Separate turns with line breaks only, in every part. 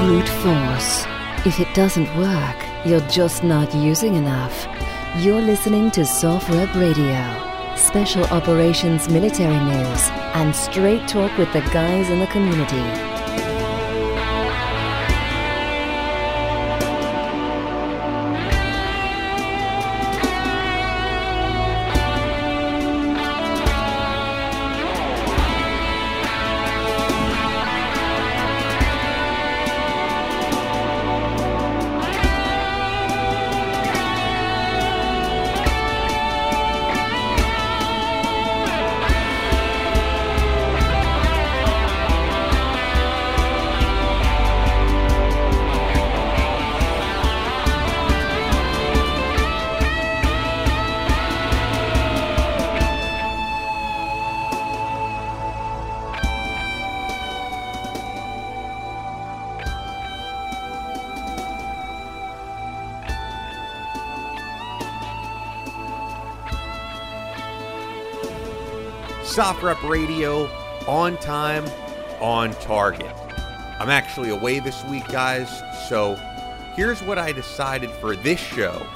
brute force. If it doesn't work, you're just not using enough. You're listening to SOFREP Radio. Special Operations Military News and straight talk with the guys in the community.
SOFREP Radio, on time, on target. I'm actually away this week, guys, so here's what I decided for this show.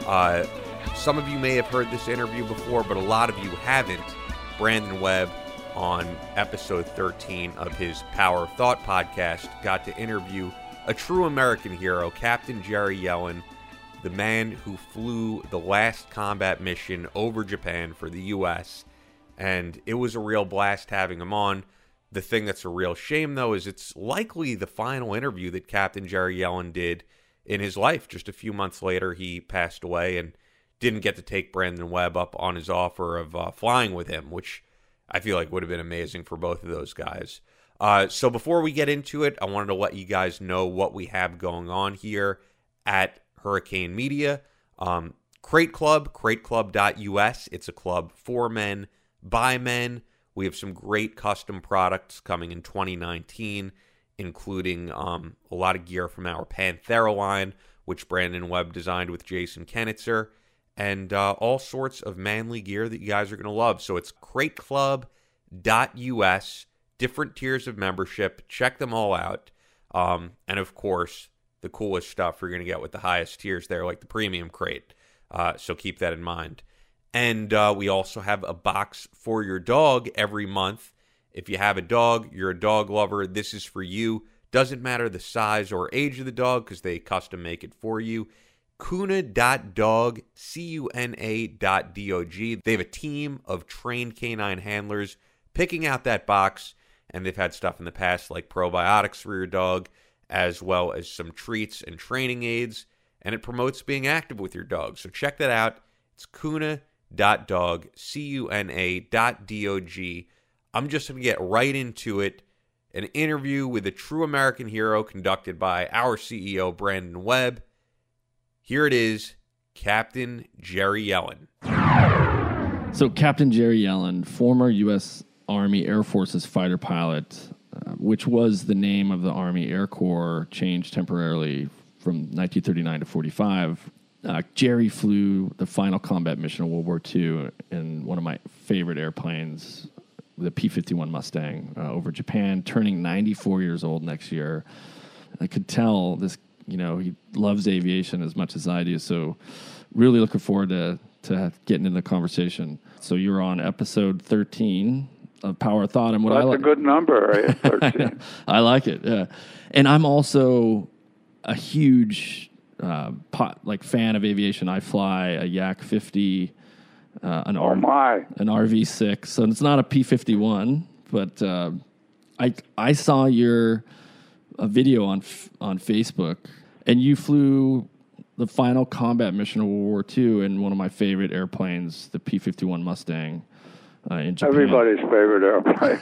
Some of you may have heard this interview before, but a lot of you haven't. Brandon Webb, on episode 13 of his Power of Thought podcast, got to interview a true American hero, Captain Jerry Yellin, the man who flew the last combat mission over Japan for the U.S., and it was a real blast having him on. The thing that's a real shame, though, is it's likely the final interview that Captain Jerry Yellin did in his life. Just a few months later, he passed away and didn't get to take Brandon Webb up on his offer of flying with him, which I feel like would have been amazing for both of those guys. So before we get into it, I wanted to let you guys know what we have going on here at Hurricane Media. Crate Club, crateclub.us. It's a club for men, by men. We have some great custom products coming in 2019, including a lot of gear from our Panthera line, which Brandon Webb designed with Jason Kenitzer, and all sorts of manly gear that you guys are going to love. So it's crateclub.us, different tiers of membership. Check them all out. And of course, the coolest stuff you're going to get with the highest tiers there, like the premium crate. So keep that in mind. And we also have a box for your dog every month. If you have a dog, you're a dog lover, this is for you. Doesn't matter the size or age of the dog because they custom make it for you. Cuna.dog, CUNA.dog. They have a team of trained canine handlers picking out that box, and they've had stuff in the past like probiotics for your dog, as well as some treats and training aids, and it promotes being active with your dog. So check that out. It's Cuna.dog, CUNA.dog. I'm just going to get right into it. An interview with a true American hero conducted by our CEO, Brandon Webb. Here it is, Captain Jerry Yellin.
So Captain Jerry Yellin, former U.S. Army Air Forces fighter pilot, which was the name of the Army Air Corps, changed temporarily from 1939 to 45. Jerry flew the final combat mission of World War II in one of my favorite airplanes, the P-51 Mustang, over Japan, turning 94 years old next year. I could tell this, he loves aviation as much as I do, so really looking forward to getting in the conversation. So you're on episode 13 of Power of Thought. And what
that's a good number, right? 13.
I like it, yeah. And I'm also a huge fan of aviation. I fly a Yak 50, an RV6. So it's not a P-51, but I saw your video on Facebook, and you flew the final combat mission of World War II in one of my favorite airplanes, the P-51 Mustang, in Japan.
Everybody's favorite airplane.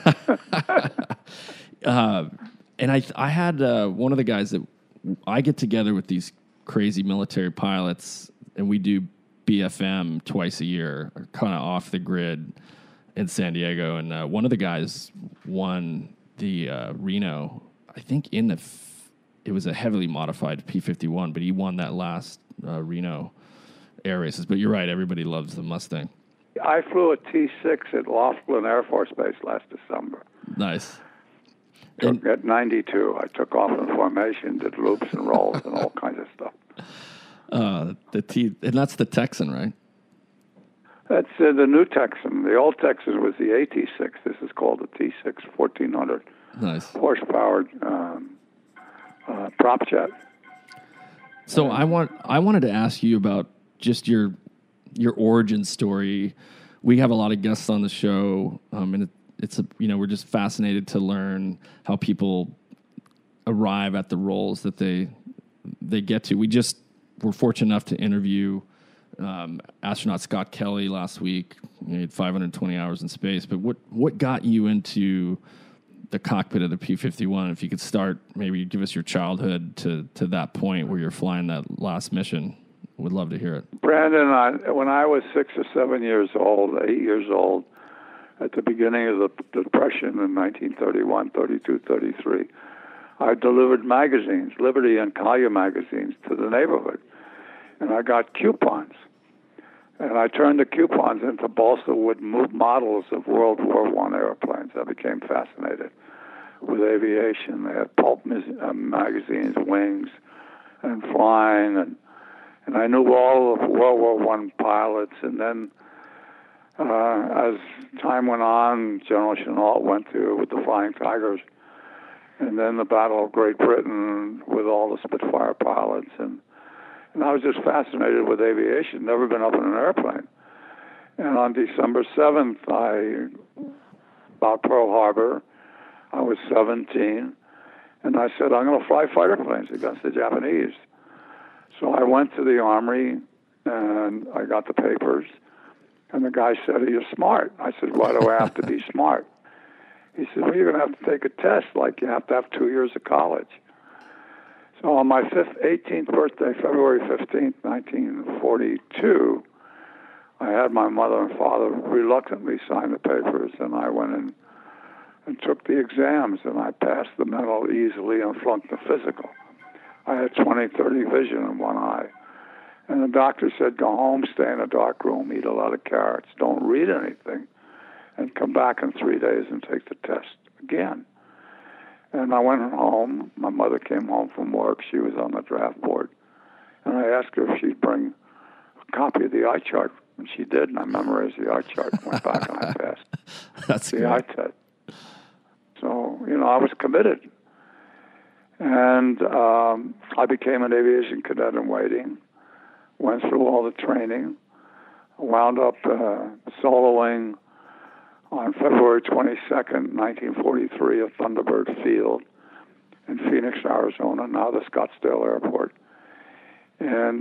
And I had one of the guys that I get together with these crazy military pilots, and we do BFM twice a year, kind of off the grid in San Diego. And one of the guys won the Reno, I think it was a heavily modified P-51, but he won that last Reno air races. But you're right, everybody loves the Mustang.
I flew a T-6 at Laughlin Air Force Base last December.
Nice.
At 92, I took off in formation, did loops and rolls and all kinds of stuff.
And that's the Texan, right?
That's the new Texan. The old Texan was the AT6. This is called the T6, 1400
Nice.
horsepower prop jet.
So I wanted to ask you about just your origin story. We have a lot of guests on the show, and we're just fascinated to learn how people arrive at the roles that they get to. We just were fortunate enough to interview astronaut Scott Kelly last week. He had 520 hours in space. But what got you into the cockpit of the P-51? If you could start, maybe give us your childhood to that point where you're flying that last mission. Would love to hear it.
Brandon, when I was 6 or 7 years old, 8 years old, at the beginning of the Depression in 1931, 32, 33, I delivered magazines, Liberty and Collier magazines, to the neighborhood. And I got coupons. And I turned the coupons into balsa wood models of World War I airplanes. I became fascinated with aviation. They had pulp magazines, Wings, and Flying, and I knew all of World War I pilots. And then as time went on, General Chennault went with the Flying Tigers, and then the Battle of Great Britain with all the Spitfire pilots. And I was just fascinated with aviation, never been up in an airplane. And on December 7th, about Pearl Harbor, I was 17, and I said, I'm going to fly fighter planes against the Japanese. So I went to the Armory, and I got the papers, and the guy said, are you smart? I said, why do I have to be smart? He said, well, you're going to have to take a test, like you have to have 2 years of college. So on my 18th birthday, February 15th, 1942, I had my mother and father reluctantly sign the papers, and I went in and took the exams, and I passed the mental easily and flunked the physical. I had 20/30 vision in one eye. And the doctor said, go home, stay in a dark room, eat a lot of carrots, don't read anything, and come back in 3 days and take the test again. And I went home. My mother came home from work. She was on the draft board. And I asked her if she'd bring a copy of the eye chart. And she did, and I memorized the eye chart, went back, and I passed
That's
the
great.
eye test. So, I was committed. And I became an aviation cadet in waiting, went through all the training, wound up soloing on February 22nd, 1943 at Thunderbird Field in Phoenix, Arizona, now the Scottsdale Airport. And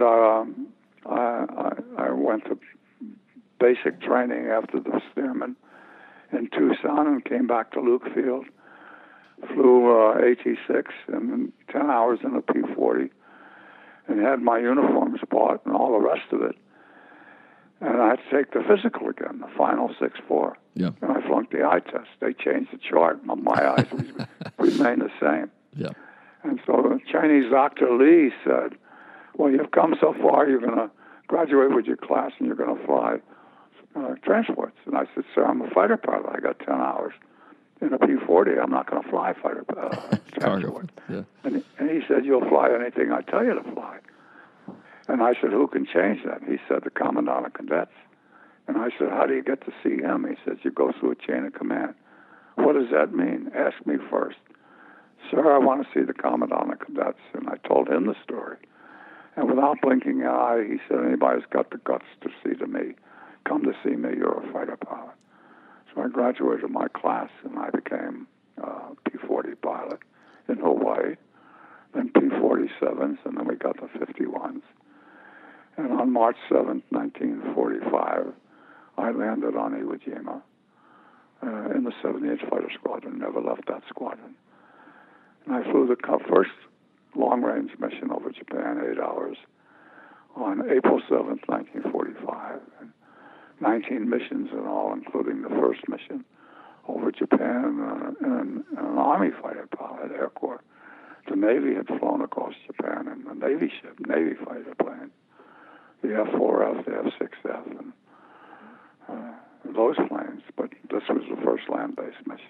I went to basic training after the Stearman in Tucson and came back to Luke Field. Flew AT-6 and then 10 hours in a P-40 and had my uniforms bought and all the rest of it. And I had to take the physical again, the final 6-4.
Yeah.
And I flunked the eye test. They changed the chart. My eyes remained the same.
Yeah.
And so the Chinese Dr. Lee said, well, you've come so far, you're going to graduate with your class and you're going to fly transports. And I said, sir, I'm a fighter pilot. I got 10 hours in a P-40. I'm not going to fly fighter transport.
Yeah.
And he said, you'll fly anything I tell you to fly. And I said, who can change that? He said, the Commandant of Cadets. And I said, how do you get to see him? He says, you go through a chain of command. What does that mean? Ask me first. Sir, I want to see the Commandant of Cadets. And I told him the story. And without blinking an eye, he said, anybody's got the guts to see to me. Come to see me, you're a fighter pilot. So I graduated my class, and I became a P-40 pilot in Hawaii, then P-47s, and then we got the 51s. And on March 7th, 1945, I landed on Iwo Jima in the 78th Fighter Squadron, never left that squadron. And I flew the first long-range mission over Japan, 8 hours, on April 7th, 1945. And 19 missions in all, including the first mission over Japan in an Army fighter pilot, Air Corps. The Navy had flown across Japan in the Navy ship, Navy fighter plane, the F-4F, the F-6F, and those planes. But this was the first land-based mission.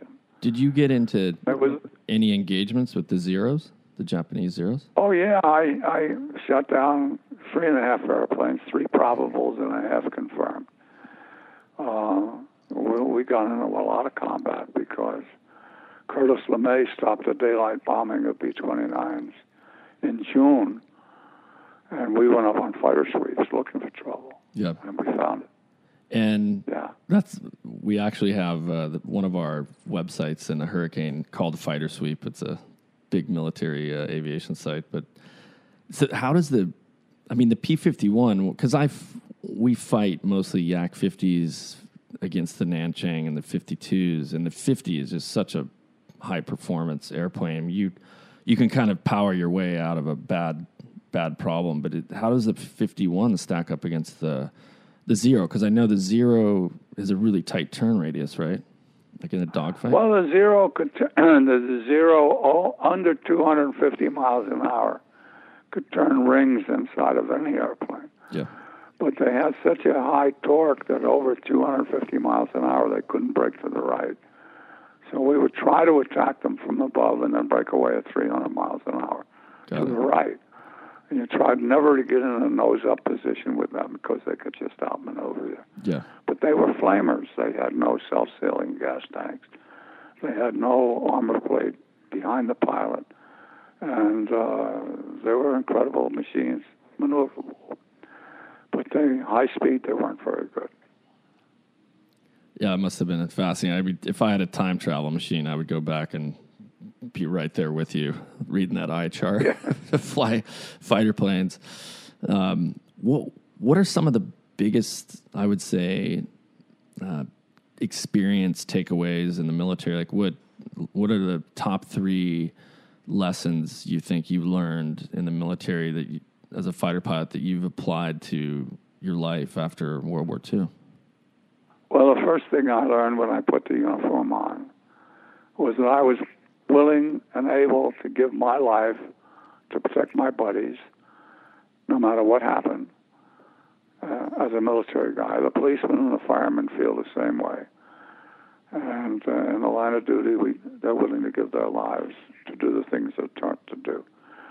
Did you get into
It was,
any engagements with the Zeros, the Japanese Zeros?
oh yeah, I shot down 3.5 airplanes, 3 probables and a half confirmed. We got into a lot of combat because Curtis LeMay stopped the daylight bombing of B-29s in June, and we went up on fighter sweeps looking for trouble.
Yeah.
And we found it.
And
Yeah.
we actually have one of our websites in a hurricane called Fighter Sweep. It's a big military aviation site. But so how does the P-51, because we fight mostly Yak 50s against the Nanchang and the 52s, and the 50 is just such a high performance airplane. You can kind of power your way out of a bad problem, but how does the 51 stack up against the Zero? Because I know the Zero is a really tight turn radius, right? Like in a dogfight.
Well, the Zero under 250 miles an hour could turn rings inside of any airplane.
Yeah.
But they had such a high torque that over 250 miles an hour they couldn't break to the right. So we would try to attack them from above and then break away at 300 miles an hour to the right. And you tried never to get in a nose-up position with them because they could just outmaneuver you.
Yeah.
But they were flamers. They had no self-sealing gas tanks. They had no armor plate behind the pilot. And they were incredible machines, maneuverable. But high speed, they weren't very good.
Yeah, it must have been fascinating. If I had a time travel machine, I would go back and be right there with you, reading that eye chart, to fly fighter planes. What are some of the biggest, I would say, experience takeaways in the military? Like, what are the top 3 lessons you think you learned in the military that you, as a fighter pilot, that you've applied to your life after World War II?
Well, the first thing I learned when I put the uniform on was that I was willing and able to give my life to protect my buddies, no matter what happened, as a military guy. The policemen and the firemen feel the same way. And in the line of duty, they're willing to give their lives to do the things they're taught to do.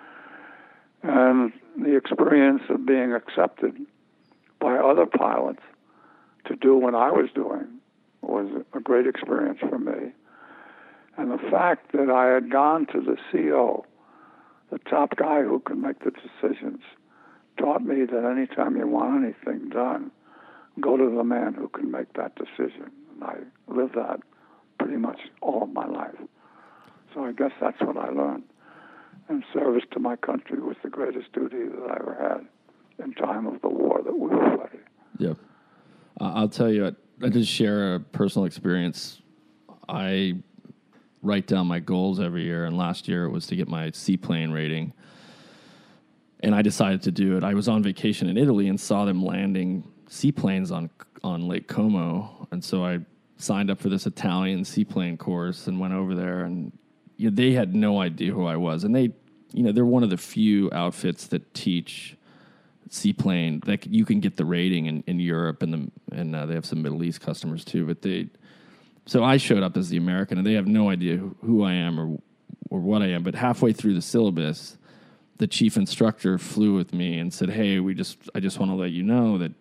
And the experience of being accepted by other pilots to do what I was doing was a great experience for me. And the fact that I had gone to the CO, the top guy who could make the decisions, taught me that anytime you want anything done, go to the man who can make that decision. And I lived that pretty much all of my life. So I guess that's what I learned. And service to my country was the greatest duty that I ever had in time of the war that we were fighting.
Yeah. I'll tell you, I just share a personal experience. I write down my goals every year, and last year it was to get my seaplane rating. And I decided to do it. I was on vacation in Italy and saw them landing seaplanes on Lake Como, and so I signed up for this Italian seaplane course and went over there, and they had no idea who I was. And they're one of the few outfits that teach seaplane, like you can get the rating in Europe, and they have some Middle East customers too. But so I showed up as the American, and they have no idea who I am or what I am. But halfway through the syllabus, the chief instructor flew with me and said, "Hey, I just want to let you know that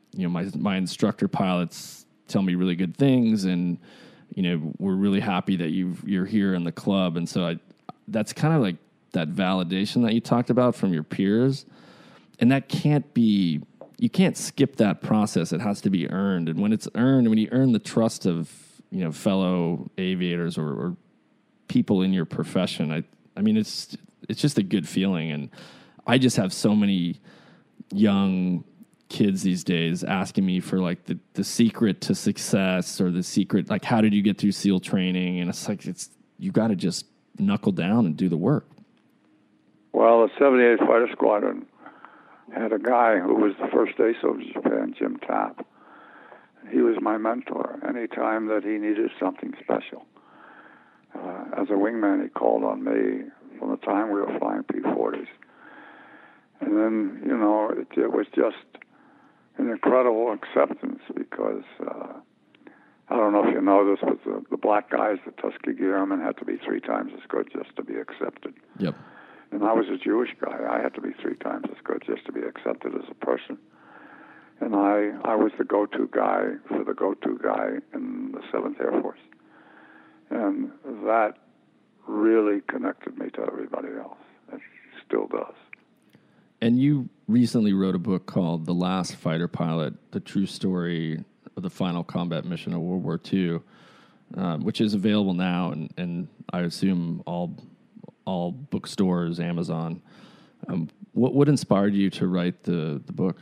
my instructor pilots tell me really good things, and we're really happy that you're here in the club." And so that's kind of like that validation that you talked about from your peers. And that you can't skip that process. It has to be earned. And when it's earned, when you earn the trust of, fellow aviators or people in your profession, I mean, it's just a good feeling. And I just have so many young kids these days asking me for like the secret to success, or the secret, like, how did you get through SEAL training? And it's like, you got to just knuckle down and do the work.
Well, the 78th Fighter Squadron had a guy who was the first ace of Japan, Jim Tapp. He was my mentor anytime that he needed something special. As a wingman, he called on me from the time we were flying P-40s. And then, it was just an incredible acceptance because I don't know if you know this, but the black guys, the Tuskegee Airmen, had to be 3 times as good just to be accepted.
Yep.
And I was a Jewish guy. I had to be 3 times as good just to be accepted as a person. And I was the go-to guy for the go-to guy in the 7th Air Force. And that really connected me to everybody else. It still does.
And you recently wrote a book called The Last Fighter Pilot, The True Story of the Final Combat Mission of World War II, which is available now, and I assume all bookstores, Amazon. What inspired you to write the book?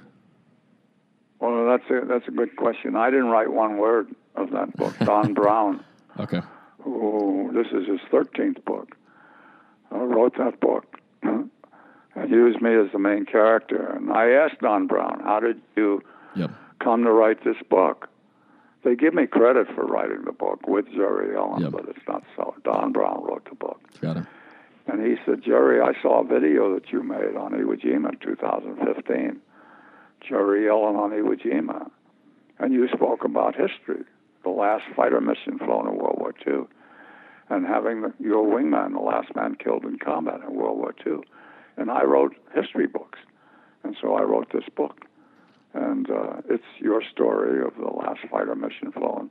Well, that's a good question. I didn't write one word of that book. Don Brown,
Okay.
who this is his 13th book, wrote that book and used me as the main character. And I asked Don Brown, how did you come to write this book? They give me credit for writing the book with Jerry Ellen, but it's not so. Don Brown wrote the book.
Got it.
And he said, Jerry, I saw a video that you made on Iwo Jima in 2015. Jerry Ellen on Iwo Jima. And you spoke about history, the last fighter mission flown in World War II, and having your wingman, the last man killed in combat in World War II. And I wrote history books. And so I wrote this book. And it's your story of the last fighter mission flown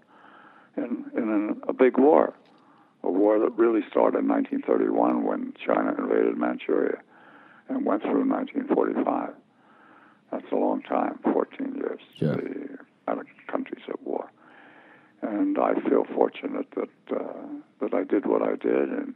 in a big war, a war that really started in 1931 when China invaded Manchuria and went through 1945. That's a long time, 14 years.
Yeah.
The countries at war. And I feel fortunate that I did what I did, and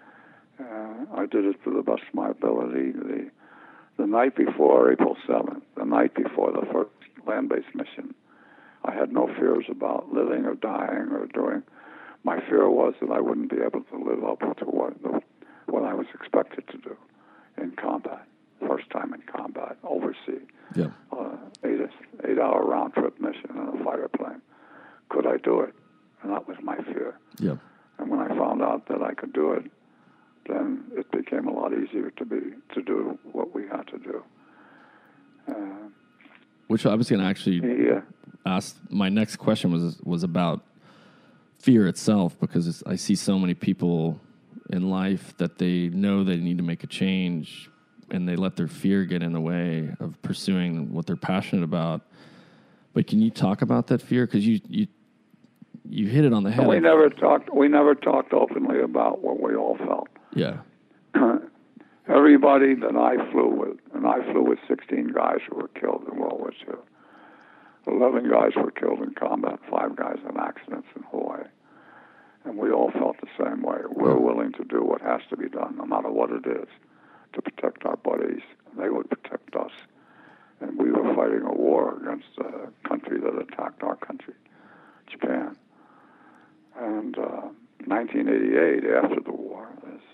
I did it to the best of my ability. The night before April 7th, the night before the first land-based mission, I had no fears about living or dying or doing. My fear was that I wouldn't be able to live up to what I was expected to do in combat. First time in combat, overseas.
Yeah.
8-hour round-trip mission in a fighter plane. Could I do it? And that was my fear.
Yeah.
And when I found out that I could do it, then it became a lot easier to do what we had to do.
Which I was going to actually ask. My next question was about fear itself, because I see so many people in life that they know they need to make a change, and they let their fear get in the way of pursuing what they're passionate about. But can you talk about that fear? Because you hit it on the head.
We never talked openly about what we all felt.
Yeah.
Everybody that I flew with, and I flew with 16 guys who were killed in World War II. 11 guys were killed in combat, 5 guys in accidents in Hawaii. And we all felt the same way. We're willing to do what has to be done, no matter what it is, to protect our buddies. They would protect us. And we were fighting a war against a country that attacked our country, Japan. And 1988, after the war,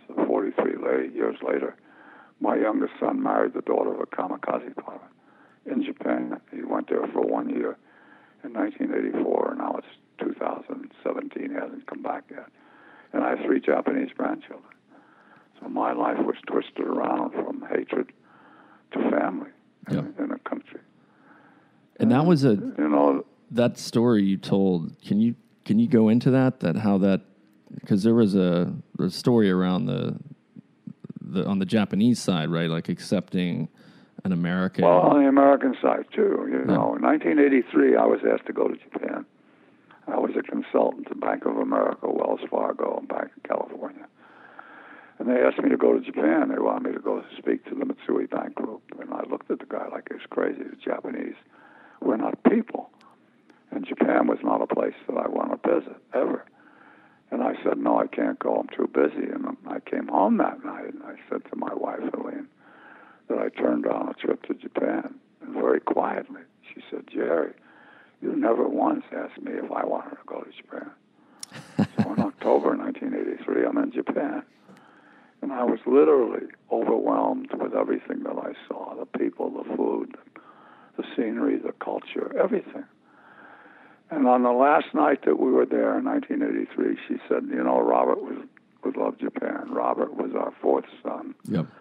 43 years later, my youngest son married the daughter of a kamikaze pilot in Japan. He went there for 1 year in 1984, and now it's 2017. He hasn't come back yet. And I have 3 Japanese grandchildren. So my life was twisted around from hatred to family in a country.
And that was that story you told. Can you go into that how that, because there was a story around the on the Japanese side, right? Like accepting an American.
Well, on the American side too. In 1983, I was asked to go to Japan. I was a consultant to Bank of America, Wells Fargo, and Bank of California. And they asked me to go to Japan. They wanted me to go speak to the Mitsui Bank Group. And I looked at the guy like he was crazy. The Japanese were not people. And Japan was not a place that I want to visit, ever. And I said, no, I can't go. I'm too busy. And I came home that night, and I said to my wife, Helene, that I turned down a trip to Japan. And very quietly, she said, Jerry, you never once asked me if I wanted to go to Japan. So in October 1983, I'm in Japan. And I was literally overwhelmed with everything that I saw, the people, the food, the scenery, the culture, everything. And on the last night that we were there in 1983, she said, Robert would love Japan. Robert was our 4th son,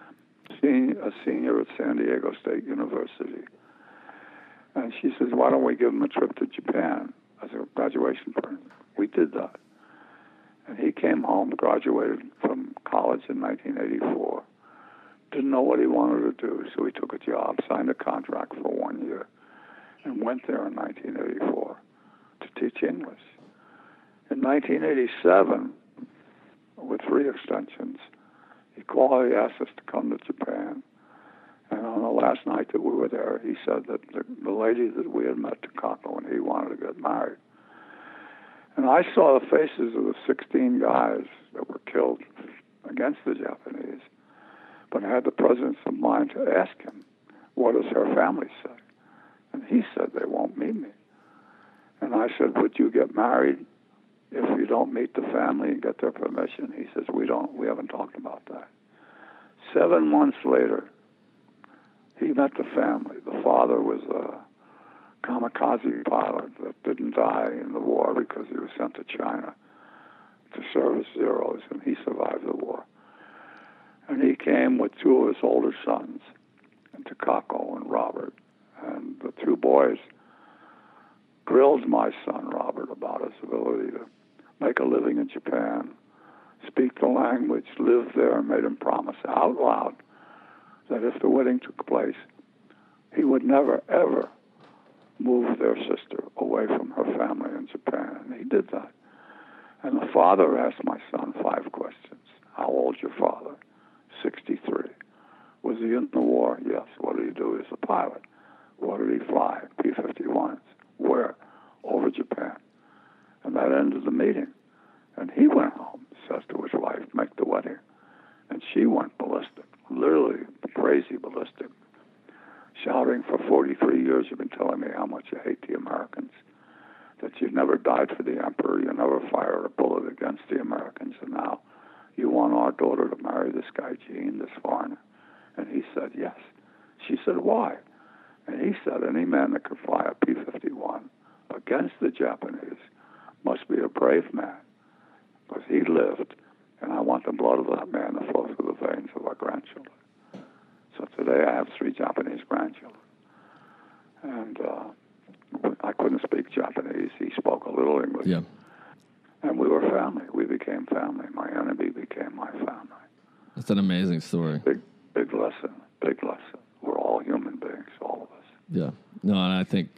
a senior at San Diego State University. And she says, why don't we give him a trip to Japan as a graduation We did that. And he came home, graduated from college in 1984. Didn't know what he wanted to do, so he took a job, signed a contract for 1 year, and went there in 1984 to teach English. In 1987, with 3 extensions, he asked us to come to Japan. And on the last night that we were there, he said that the lady that we had met, Takako, and he wanted to get married. And I saw the faces of the 16 guys that were killed against the Japanese, but I had the presence of mind to ask him, what does her family say? And he said, they won't meet me. And I said, would you get married if you don't meet the family and get their permission? He says, we haven't talked about that. 7 months later, he met the family. The father was a kamikaze pilot that didn't die in the war because he was sent to China to serve as Zeros, and he survived the war. And he came with 2 of his older sons, and Takako and Robert. And the 2 boys grilled my son, Robert, about his ability to make a living in Japan, speak the language, live there, and made him promise out loud that if the wedding took place, he would never, ever move their sister away from her family in Japan. And he did that. And the father asked my son 5 questions. How old's your father? 63. Was he in the war? Yes. What did he do? He was a pilot. What did he fly? P-51s. Where? Over Japan. And that ended the meeting. And he went home, says to his wife, make the wedding. And she went ballistic, literally crazy ballistic, shouting, for 43 years you've been telling me how much you hate the Americans, that you never died for the emperor, you never fired a bullet against the Americans, and now you want our daughter to marry this guy, Gene, this foreigner. And he said, yes. She said, why? And he said, any man that could fly a P-51 against the Japanese must be a brave man, because he lived, and I want the blood of that man to flow through the veins of our grandchildren. So today I have 3 Japanese grandchildren. And I couldn't speak Japanese. He spoke a little English.
Yeah.
And we were family. We became family. My enemy became my family.
That's an amazing story.
Big lesson. Big lesson. We're all human beings, all of us.
Yeah. No, and I think,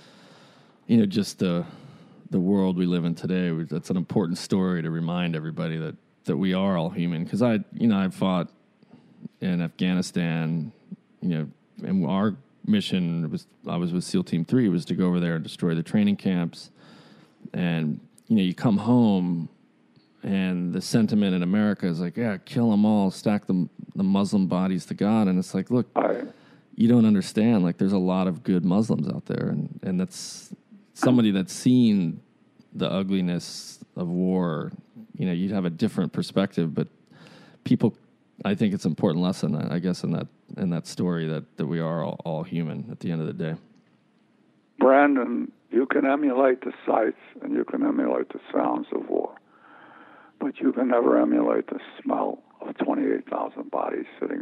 just the world we live in today, that's an important story to remind everybody that we are all human. Because I fought in Afghanistan, and our mission I was with SEAL Team 3, was to go over there and destroy the training camps. And, you come home and the sentiment in America is like, yeah, kill them all, stack the Muslim bodies to God. And it's like, look, you don't understand. Like, there's a lot of good Muslims out there. And that's somebody that's seen the ugliness of war. You'd have a different perspective, but people, I think it's an important lesson, I guess, in that story that we are all human at the end of the day.
Brandon, you can emulate the sights and you can emulate the sounds of war, but you can never emulate the smell of 28,000 bodies sitting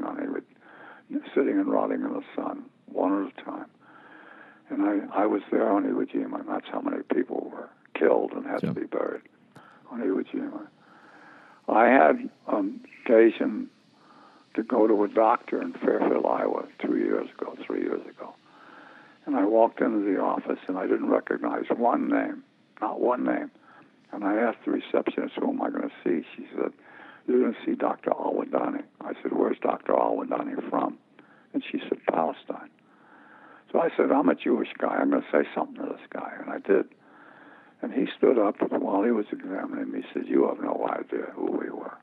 and rotting in the sun, one at a time. And I was there on Iwo Jima, and that's how many people were killed and had to be buried on Iwo Jima. I had occasion to go to a doctor in Fairfield, Iowa, 3 years ago. And I walked into the office, and I didn't recognize one name, not one name. And I asked the receptionist, who am I going to see? She said, you're going to see Dr. Al-Wadani. I said, where's Dr. Al-Wadani from? And she said, Palestine. So I said, I'm a Jewish guy. I'm going to say something to this guy. And I did. And he stood up while he was examining me. He said, you have no idea who we are,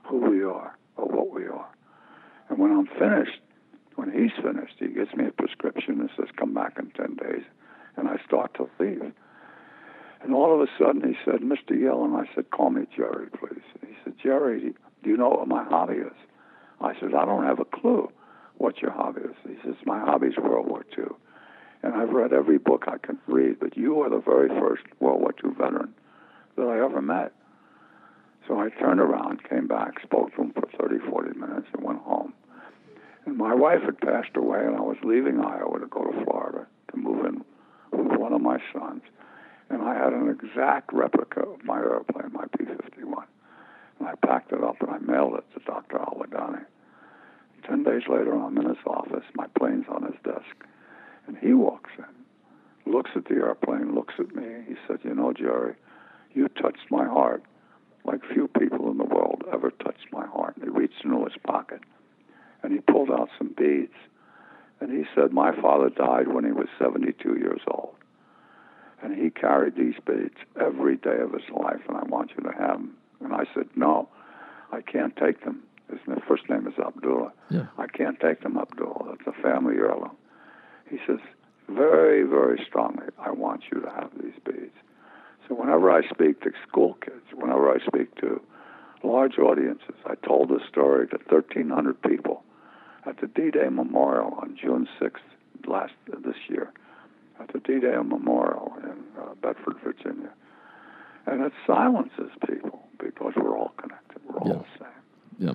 or what we are. And when he's finished, he gives me a prescription and says, come back in 10 days. And I start to leave. And all of a sudden he said, Mr. Yellen. I said, call me Jerry, please. And he said, Jerry, do you know what my hobby is? I said, I don't have a clue what your hobby is. He says, my hobby is World War II. And I've read every book I can read, but you are the very first World War II veteran that I ever met. So I turned around, came back, spoke to him for 30, 40 minutes, and went home. And my wife had passed away, and I was leaving Iowa to go to Florida to move in with one of my sons. And I had an exact replica of my airplane, my P-51. And I packed it up and I mailed it to Dr. Al-Wadani. 10 days later, I'm in his office. My plane's on his desk. And he walks in, looks at the airplane, looks at me. He said, "You know, Jerry, you touched my heart like few people in the world ever touched my heart." And he reached into his pocket and he pulled out some beads. And he said, "My father died when he was 72 years old. And he carried these beads every day of his life, and I want you to have them." And I said, "No, I can't take them." His first name is Abdullah.
Yeah.
"I can't take them, Abdullah. That's a family heirloom." He says, very, very strongly, "I want you to have these beads." So whenever I speak to school kids, whenever I speak to large audiences, I told this story to 1,300 people at the D-Day Memorial on June 6th this year, at the D-Day Memorial in Bedford, Virginia. And it silences people because we're all connected. We're all the same.
Yeah.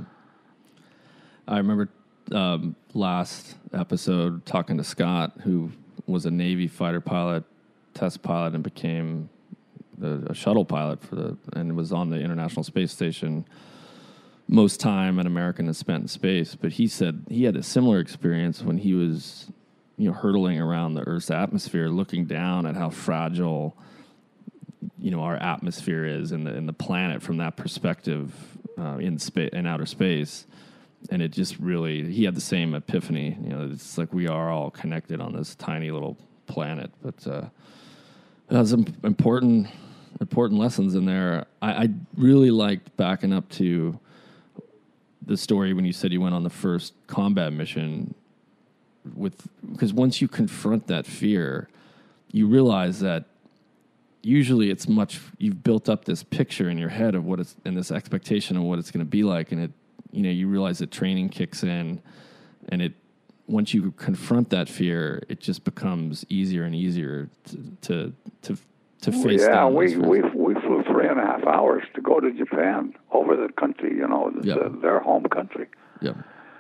I remember last episode talking to Scott, who was a Navy fighter pilot, test pilot, and became a shuttle pilot and was on the International Space Station most time an American has spent in space. But he said he had a similar experience when he was, hurtling around the Earth's atmosphere, looking down at how fragile, our atmosphere is in the planet from that perspective in outer space. And it just really, he had the same epiphany. It's like we are all connected on this tiny little planet. But that was some important lessons in there. I really liked backing up to the story when you said you went on the first combat mission because once you confront that fear, you realize that usually it's you've built up this picture in your head of and this expectation of what it's going to be like, and you realize that training kicks in, and once you confront that fear, it just becomes easier and easier to face down.
Yeah, we flew 3.5 hours to go to Japan over the country, their home country.
Yeah.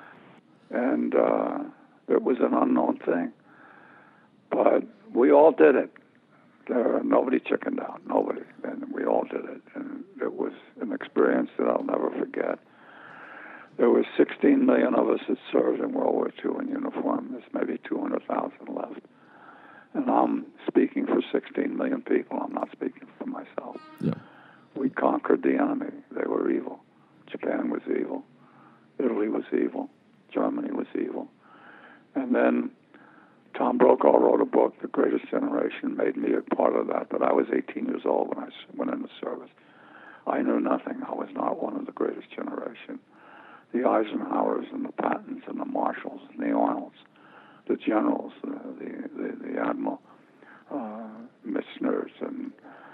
And it was an unknown thing, but we all did it. Nobody chickened out, nobody, and we all did it, and it was an experience that I'll never forget. There were 16 million of us that served in World War II in uniform. There's maybe 200,000 left. And I'm speaking for 16 million people. I'm not speaking for myself.
Yeah.
We conquered the enemy. They were evil. Japan was evil. Italy was evil. Germany was evil. And then Tom Brokaw wrote a book, The Greatest Generation, made me a part of that. But I was 18 years old when I went into service. I knew nothing. I was not one of the greatest generation. The Eisenhowers and the Pattons and the Marshalls and the Arnolds, the generals, the Admiral Mitchners and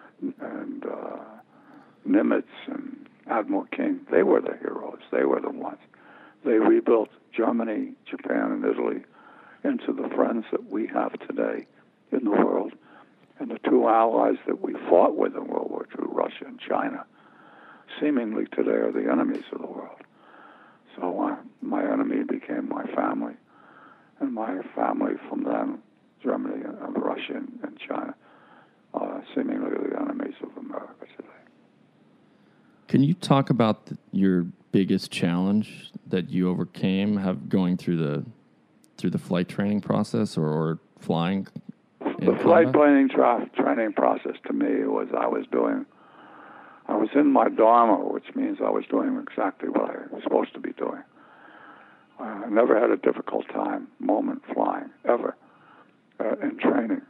Nimitz and Admiral King, they were the heroes. They were the ones. They rebuilt Germany, Japan, and Italy into the friends that we have today in the world. And the two allies that we fought with in World War II, Russia and China, seemingly today are the enemies of the world. So my enemy became my family, and my family from then, Germany and Russia and China, seemingly the enemies of America today.
Can you talk about your biggest challenge that you overcame going through the flight training process or flying?
The flight training process to me was I was in my Dharma, which means I was doing exactly what I was supposed to be doing. I never had a difficult moment flying, ever, in training.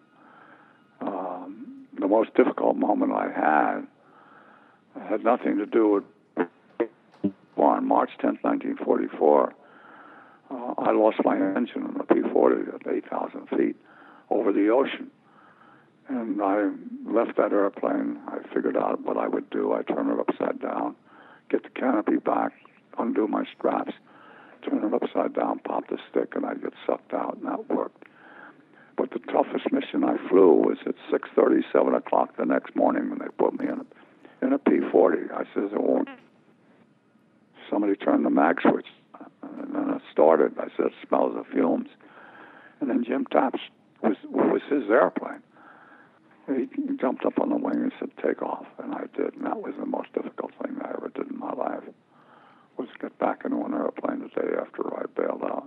The most difficult moment I had nothing to do with, on March 10th, 1944, I lost my engine in the P-40 at 8,000 feet over the ocean. And I left that airplane. I figured out what I would do. I turn it upside down, get the canopy back, undo my straps, turn it upside down, pop the stick, and I'd get sucked out, and that worked. But the toughest mission I flew was at 6:30, 7 o'clock the next morning when they put me in a P-40. I says, it won't. Somebody turned the mag switch, and then it started. I said, it smells of fumes. And then Jim Taps was his airplane. he jumped up on the wing and said, "Take off," and I did, and that was the most difficult thing I ever did in my life, was get back into an airplane the day after I bailed out.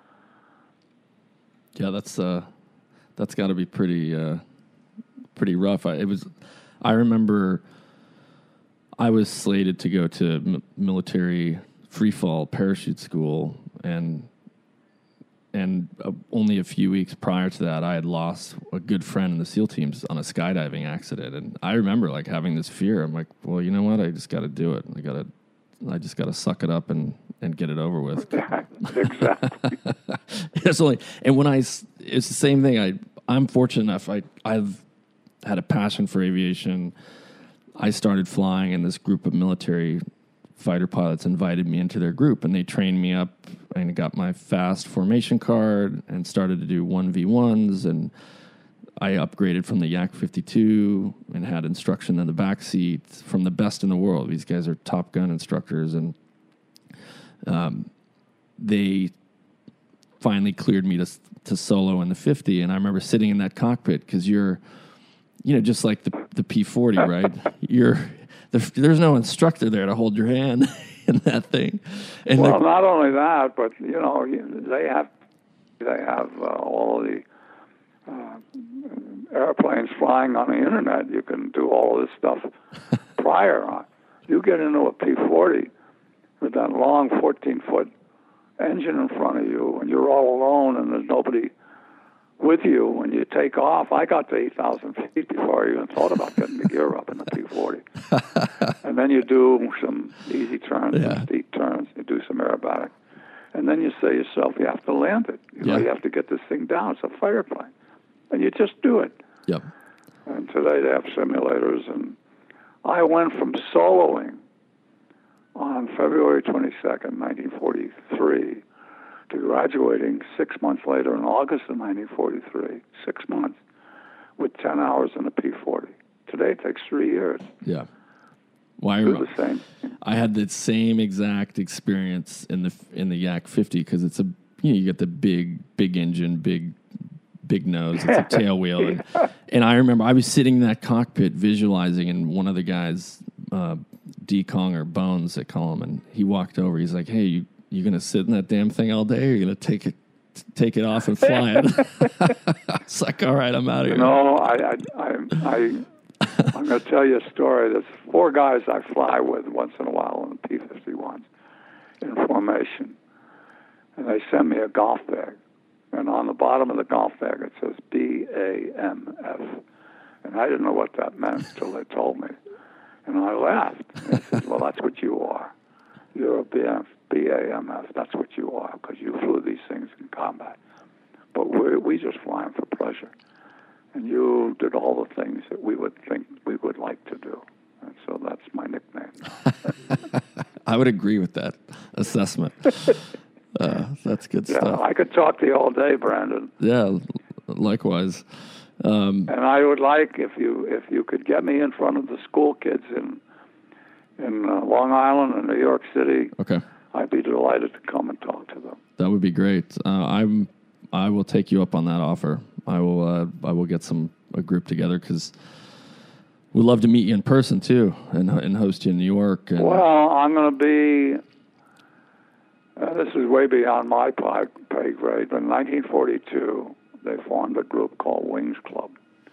Yeah, that's got to be pretty rough. I remember I was slated to go to military free fall parachute school, and only a few weeks prior to that, I had lost a good friend in the SEAL teams on a skydiving accident. And I remember like having this fear. I'm like, well, you know what? I just got to do it. I just got to suck it up and get it over with.
Exactly.
It's the same thing. I'm fortunate enough. I've had a passion for aviation. I started flying, and this group of military fighter pilots invited me into their group, and they trained me up, and got my fast formation card and started to do 1v1s, and I upgraded from the Yak 52 and had instruction in the back seat from the best in the world. These guys are Top Gun instructors, and they finally cleared me to solo in the 50, and I remember sitting in that cockpit because you're, just like the P-40, right? There's no instructor there to hold your hand in that thing. And
well, not only that, but they have all the airplanes flying on the internet. You can do all this stuff prior on. You get into a P-40 with that long 14-foot engine in front of you, and you're all alone, and there's nobody with you when you take off. I got to 8,000 feet before I even thought about getting the gear up in the P-40. And then you do some easy turns, some steep turns, you do some aerobatic. And then you say to yourself, you have to land it. You have to get this thing down. It's a fighter plane. And you just do it.
Yep.
And today they have simulators. And I went from soloing on February 22nd, 1943, to graduating 6 months later in August of 1943, 6 months, with 10 hours in a P-40. Today it takes 3 years.
Yeah. Well,
do the same.
I had the same exact experience in the Yak 50 because it's you get the big engine, big nose, it's a tail wheel, and I remember I was sitting in that cockpit visualizing, and one of the guys, D Kong or Bones, they call him, and he walked over. He's like, "Hey, you gonna sit in that damn thing all day, or are you gonna take it off and fly it?" It's like, all right, I'm out of here.
No, I'm going to tell you a story. There's 4 guys I fly with once in a while in the P-51s in formation. And they send me a golf bag. And on the bottom of the golf bag, it says BAMF. And I didn't know what that meant until they told me. And I laughed. And I said, well, that's what you are. You're a BAMF. That's what you are, because you flew these things in combat. But we just fly them for pleasure. And you did all the things that we would think we would like to do. And so that's my nickname.
I would agree with that assessment. That's good stuff.
I could talk to you all day, Brandon.
Yeah, likewise.
And I would like if you could get me in front of the school kids in Long Island and New York City.
Okay.
I'd be delighted to come and talk to them.
That would be great. I will take you up on that offer. I will get a group together because we'd love to meet you in person too and host you in New York.
Well, I'm going to be. This is way beyond my pay grade. But in 1942, they formed a group called Wings Club,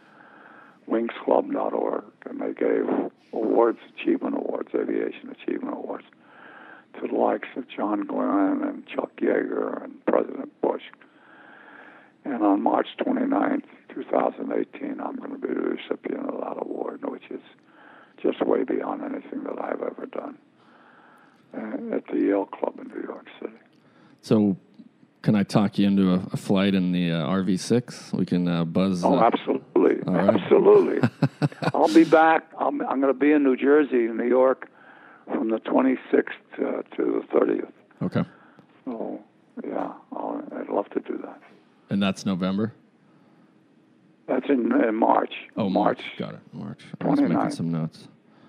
wingsclub.org, and they gave achievement awards, aviation achievement awards, to the likes of John Glenn and Chuck Yeager and President Bush. And on March 29th, 2018, I'm going to be the recipient of that award, which is just way beyond anything that I've ever done at the Yale Club in New York City.
So can I talk you into a flight in the RV-6? We can buzz.
Oh, absolutely.
Right.
Absolutely. I'll be back. I'm going to be in New Jersey, New York, from the 26th to the 30th.
Okay.
So, yeah, I'd love to do that.
And that's November?
That's in March.
Oh, March. Got it. March. I was making some notes.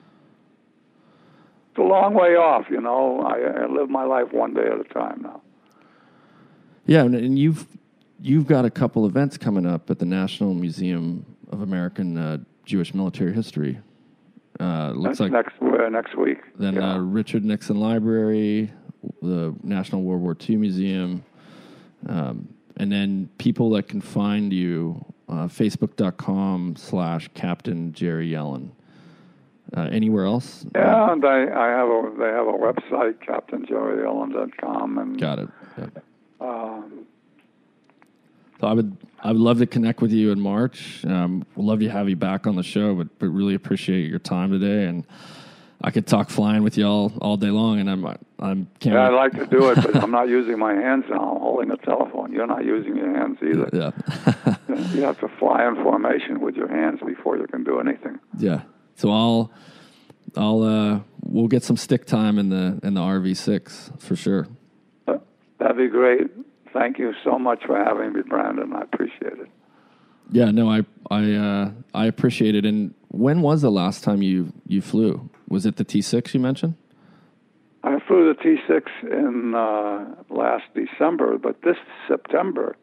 It's a long way off, I live my life one day at a time now.
Yeah, and you've got a couple events coming up at the National Museum of American Jewish military history. Looks
That's
like
next week.
then
Yeah.
Richard Nixon Library, the National World War II Museum, and then people that can find you, Facebook.com/Captain Jerry Yellen. Anywhere else?
Yeah, and they have a website, CaptainJerryYellen.com, and
Got it. Yep. So I would love to connect with you in March. We'd love to have you back on the show, but really appreciate your time today. And I could talk flying with you all day long. And I'm can't.
Yeah, I'd
wait.
like to do it, but I'm not using my hands now. I'm holding a telephone. You're not using your hands either.
Yeah.
You have to fly in formation with your hands before you can do anything.
Yeah. So we'll get some stick time in the RV6 for sure.
That'd be great. Thank you so much for having me, Brandon. I appreciate it.
Yeah, no, I appreciate it. And when was the last time you flew? Was it the T6 you mentioned?
I flew the T6 in last December, but this September,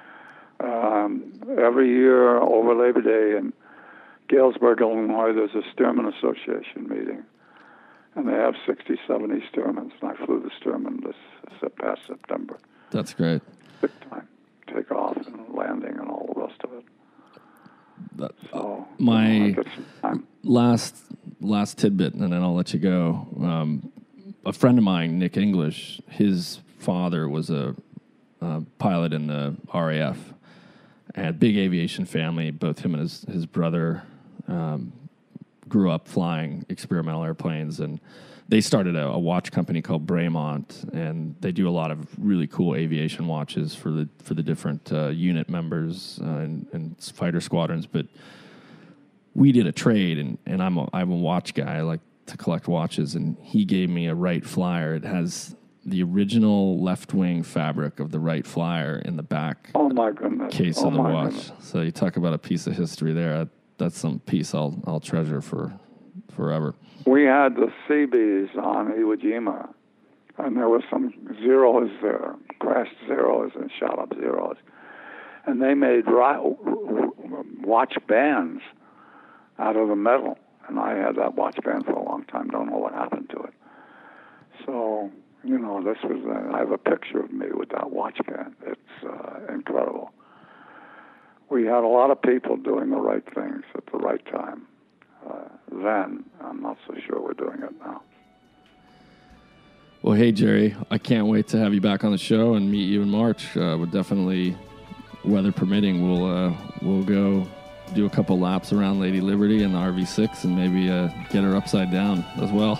every year over Labor Day in Galesburg, Illinois, there's a Stearman Association meeting. And they have 60, 70 Stearmans, and I flew the Stearman this past September.
That's great.
Big time. Takeoff and landing and all the rest of it. So
My last tidbit, and then I'll let you go. A friend of mine, Nick English, his father was a pilot in the RAF. Had big aviation family. Both him and his brother grew up flying experimental airplanes, and they started a watch company called Braemont, and they do a lot of really cool aviation watches for the different unit members and fighter squadrons. But we did a trade, and I'm a watch guy. I like to collect watches, and he gave me a Wright Flyer. It has the original left wing fabric of the Wright Flyer in the back.
Oh my goodness!
Case of the watch. Goodness. So you talk about a piece of history there. That's some piece I'll treasure for forever.
We had the Seabees on Iwo Jima, and there were some Zeros there, crashed Zeros and shot up Zeros. And they made watch bands out of the metal. And I had that watch band for a long time. Don't know what happened to it. So, this was, I have a picture of me with that watch band. It's incredible. We had a lot of people doing the right things at the right time. Then, I'm not so sure we're doing it now.
Well, hey, Jerry, I can't wait to have you back on the show and meet you in March. We'll definitely, weather permitting, we'll go do a couple laps around Lady Liberty in the RV6 and maybe get her upside down as well.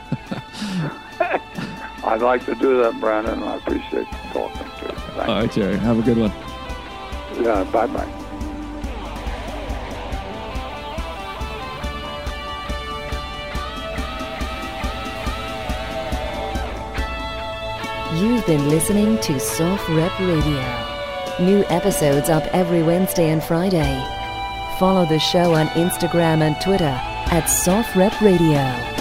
I'd like to do that, Brandon, and I appreciate you talking to me.
All right, Jerry, have a good one.
Yeah, bye-bye.
You've been listening to Soft Rep Radio. New episodes up every Wednesday and Friday. Follow the show on Instagram and Twitter at Soft Rep Radio.